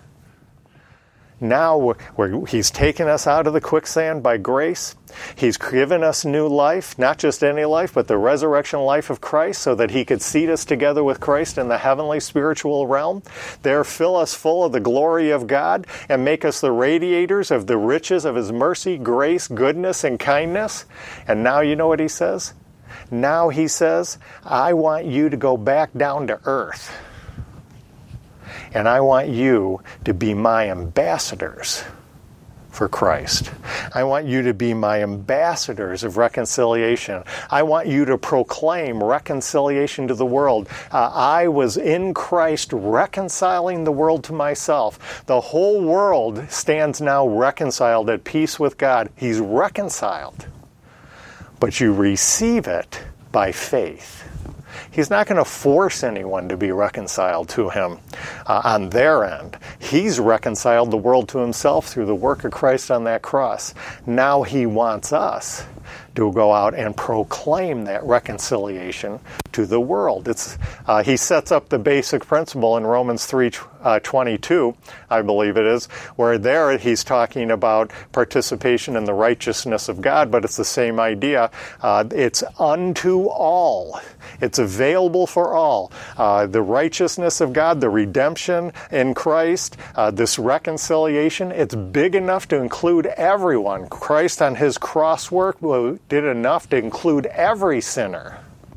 Now we're, he's taken us out of the quicksand by grace. He's given us new life, not just any life, but the resurrection life of Christ, so that he could seat us together with Christ in the heavenly spiritual realm. There fill us full of the glory of God and make us the radiators of the riches of his mercy, grace, goodness, and kindness. And now you know what he says? Now he says, I want you to go back down to earth. And I want you to be my ambassadors for Christ. I want you to be my ambassadors of reconciliation. I want you to proclaim reconciliation to the world. Uh, I was in Christ reconciling the world to myself. The whole world stands now reconciled at peace with God. He's reconciled. But you receive it by faith. He's not going to force anyone to be reconciled to him uh, on their end. He's reconciled the world to himself through the work of Christ on that cross. Now he wants us to go out and proclaim that reconciliation to the world. It's uh, he sets up the basic principle in Romans three twenty-two, I believe it is, where there he's talking about participation in the righteousness of God, but it's the same idea. Uh, it's unto all. It's available for all. Uh, the righteousness of God, the redemption in Christ, uh, this reconciliation, it's big enough to include everyone. Christ on his cross work did enough to include every sinner.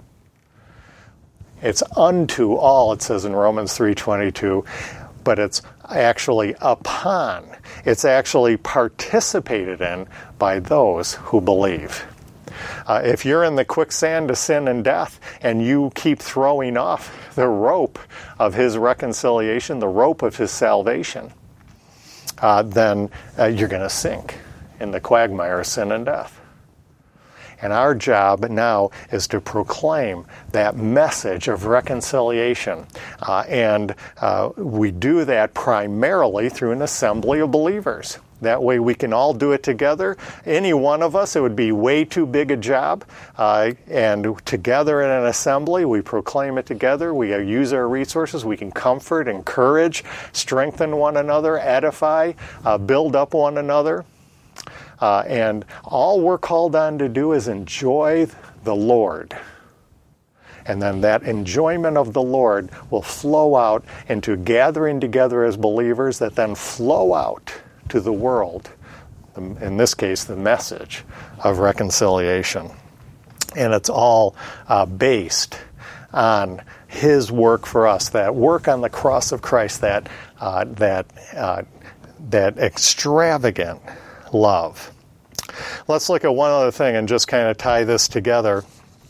It's unto all, it says in Romans three twenty-two, but it's actually upon. It's actually participated in by those who believe. Uh, if you're in the quicksand of sin and death and you keep throwing off the rope of his reconciliation, the rope of his salvation, uh, then uh, you're going to sink in the quagmire of sin and death. And our job now is to proclaim that message of reconciliation. Uh, and uh, we do that primarily through an assembly of believers. That way we can all do it together. Any one of us, it would be way too big a job. Uh, and together in an assembly, we proclaim it together. We use our resources. We can comfort, encourage, strengthen one another, edify, uh, build up one another. Uh, and all we're called on to do is enjoy the Lord. And then that enjoyment of the Lord will flow out into gathering together as believers that then flow out to the world, in this case, the message of reconciliation. And it's all uh, based on his work for us, that work on the cross of Christ, that uh, that uh, that extravagant love. Let's look at one other thing and just kind of tie this together.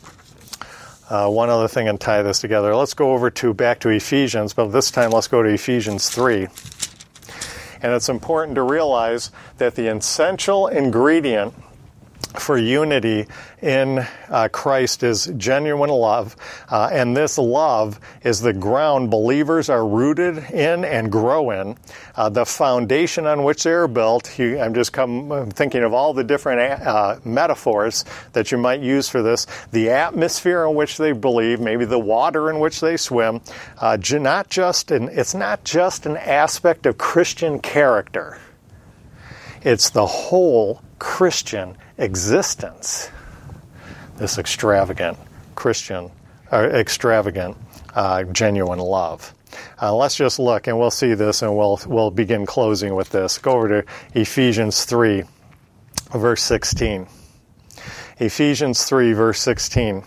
Uh, one other thing and tie this together. Let's go over to back to Ephesians, but this time let's go to Ephesians three. And it's important to realize that the essential ingredient for unity in uh, Christ is genuine love. Uh, and this love is the ground believers are rooted in and grow in. Uh, the foundation on which they are built, he, I'm just come, I'm thinking of all the different uh, metaphors that you might use for this. The atmosphere in which they believe, maybe the water in which they swim. Uh, not just an, it's not just an aspect of Christian character. It's the whole Christian existence, this extravagant Christian, or extravagant, uh, genuine love. Uh, let's just look, and we'll see this, and we'll we'll begin closing with this. Go over to Ephesians three, verse sixteen. Ephesians three, verse sixteen.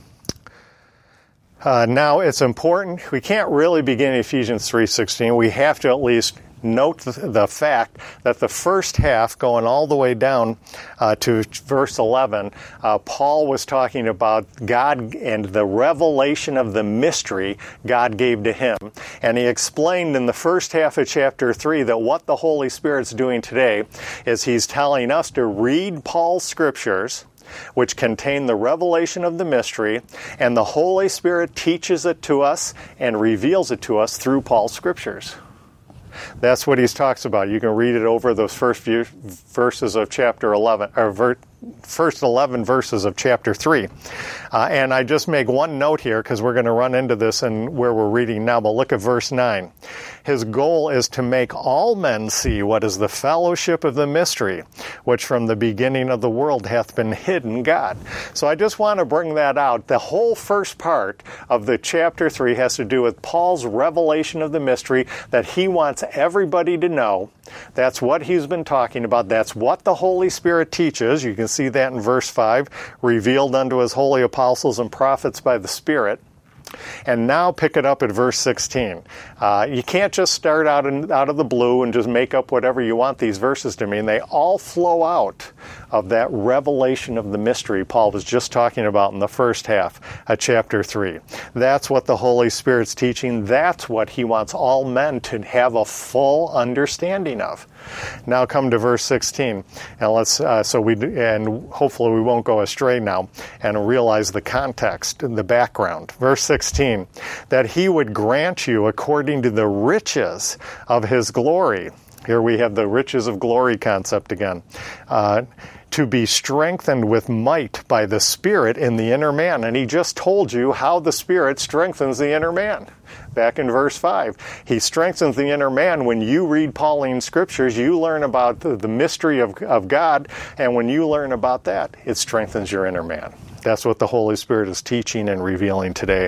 Uh, now, it's important. We can't really begin Ephesians three sixteen. We have to at least note the, the fact that the first half, going all the way down uh, to verse eleven, uh, Paul was talking about God and the revelation of the mystery God gave to him. And he explained in the first half of chapter three that what the Holy Spirit's doing today is he's telling us to read Paul's scriptures which contain the revelation of the mystery, and the Holy Spirit teaches it to us and reveals it to us through Paul's scriptures. That's what he talks about. You can read it over those first few verses of chapter eleven, or ver- first eleven verses of chapter three. Uh, and I just make one note here because we're going to run into this in where we're reading now, but look at verse nine. His goal is to make all men see what is the fellowship of the mystery, which from the beginning of the world hath been hidden God. So I just want to bring that out. The whole first part of the chapter three has to do with Paul's revelation of the mystery that he wants everybody to know. That's what he's been talking about. That's what the Holy Spirit teaches. You can see that in verse five, revealed unto his holy apostles and prophets by the Spirit. And now pick it up at verse sixteen. Uh, you can't just start out, in, out of the blue and just make up whatever you want these verses to mean. They all flow out of that revelation of the mystery Paul was just talking about in the first half of chapter three. That's what the Holy Spirit's teaching. That's what he wants all men to have a full understanding of. Now come to verse sixteen, and let's uh, so we and hopefully we won't go astray now and realize the context and the background. Verse sixteen, that he would grant you according to the riches of his glory. Here we have the riches of glory concept again. Uh, to be strengthened with might by the Spirit in the inner man. And he just told you how the Spirit strengthens the inner man. Back in verse five, he strengthens the inner man. When you read Pauline scriptures, you learn about the, the mystery of, of God, and when you learn about that, it strengthens your inner man. That's what the Holy Spirit is teaching and revealing today.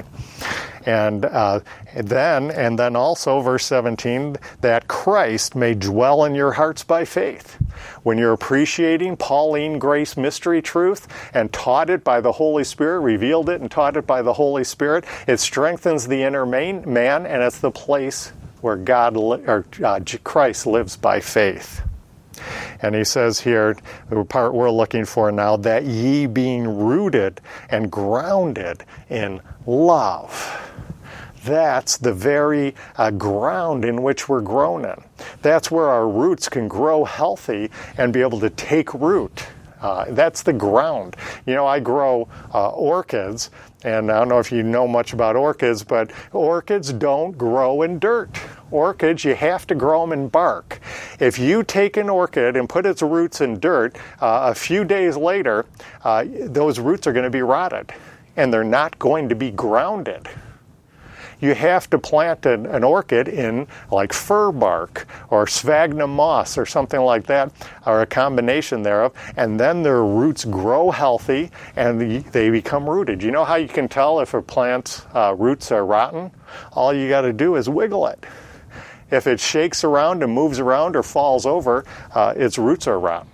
And uh, then, and then also, verse seventeen, that Christ may dwell in your hearts by faith. When you're appreciating Pauline grace mystery truth and taught it by the Holy Spirit, revealed it and taught it by the Holy Spirit, it strengthens the inner man, man and it's the place where God li- or uh, Christ lives by faith. And he says here, the part we're looking for now, that ye being rooted and grounded in love. That's the very uh, ground in which we're grown in. That's where our roots can grow healthy and be able to take root. Uh, that's the ground. You know, I grow uh, orchids, and I don't know if you know much about orchids, but orchids don't grow in dirt. Orchids, you have to grow them in bark. If you take an orchid and put its roots in dirt, uh, a few days later, uh, those roots are going to be rotted, and they're not going to be grounded. You have to plant an, an orchid in like fir bark or sphagnum moss or something like that, or a combination thereof, and then their roots grow healthy and the, they become rooted. You know how you can tell if a plant's uh, roots are rotten? All you got to do is wiggle it. If it shakes around and moves around or falls over, uh, its roots are rotten.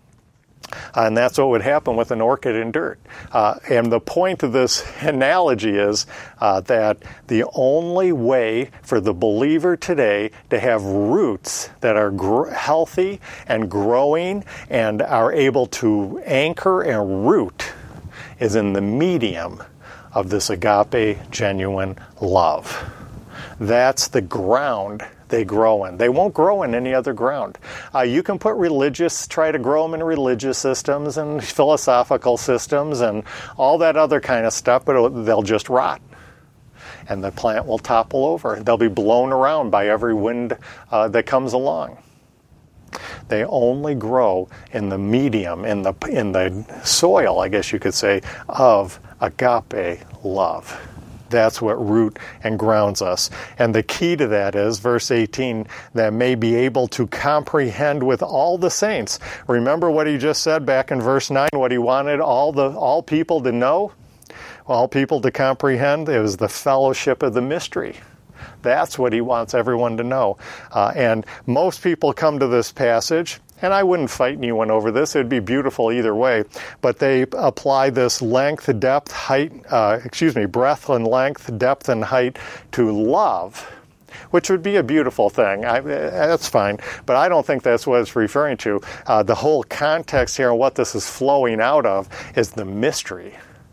And that's what would happen with an orchid in dirt. Uh, and the point of this analogy is uh, that the only way for the believer today to have roots that are gr- healthy and growing and are able to anchor and root is in the medium of this agape, genuine love. That's the ground they grow in. They won't grow in any other ground. Uh, you can put religious, try to grow them in religious systems and philosophical systems and all that other kind of stuff, but it'll, they'll just rot. And the plant will topple over. They'll be blown around by every wind uh, that comes along. They only grow in the medium, in the in the soil, I guess you could say, of agape love. That's what root and grounds us. And the key to that is, verse eighteen, that may be able to comprehend with all the saints. Remember what he just said back in verse nine, what he wanted all the all people to know? All people to comprehend? It was the fellowship of the mystery. That's what he wants everyone to know. Uh, and most people come to this passage, and I wouldn't fight anyone over this. It would be beautiful either way. But they apply this length, depth, height, uh, excuse me, breadth and length, depth and height to love, which would be a beautiful thing. I, that's fine. But I don't think that's what it's referring to. Uh, the whole context here and what this is flowing out of is the mystery.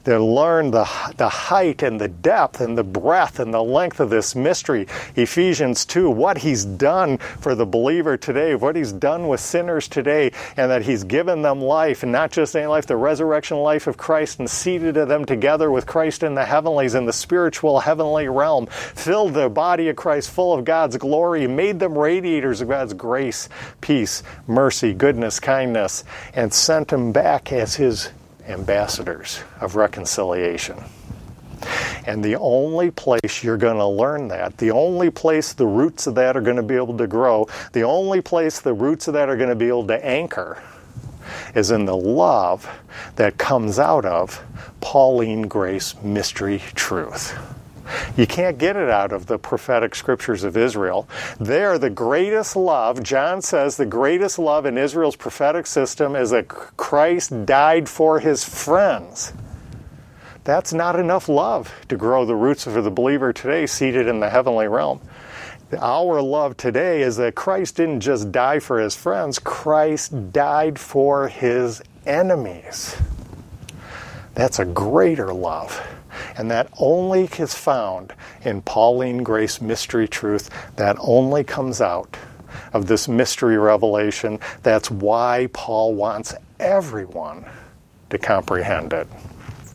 to learn the, the height and the depth and the breadth and the length of this mystery. Ephesians two, what he's done for the believer today, what he's done with sinners today, and that he's given them life, and not just any life, the resurrection life of Christ, and seated them together with Christ in the heavenlies, in the spiritual heavenly realm, filled the body of Christ full of God's glory, made them radiators of God's grace, peace, mercy, goodness, kindness, and sent them back as his ambassadors of reconciliation. And the only place you're going to learn that, the only place the roots of that are going to be able to grow, the only place the roots of that are going to be able to anchor, is in the love that comes out of Pauline grace, mystery, truth. You can't get it out of the prophetic scriptures of Israel. They're the greatest love. John says the greatest love in Israel's prophetic system is that Christ died for his friends. That's not enough love to grow the roots for the believer today seated in the heavenly realm. Our love today is that Christ didn't just die for his friends, Christ died for his enemies. That's a greater love. And that only is found in Pauline grace, mystery, truth. That only comes out of this mystery revelation. That's why Paul wants everyone to comprehend it.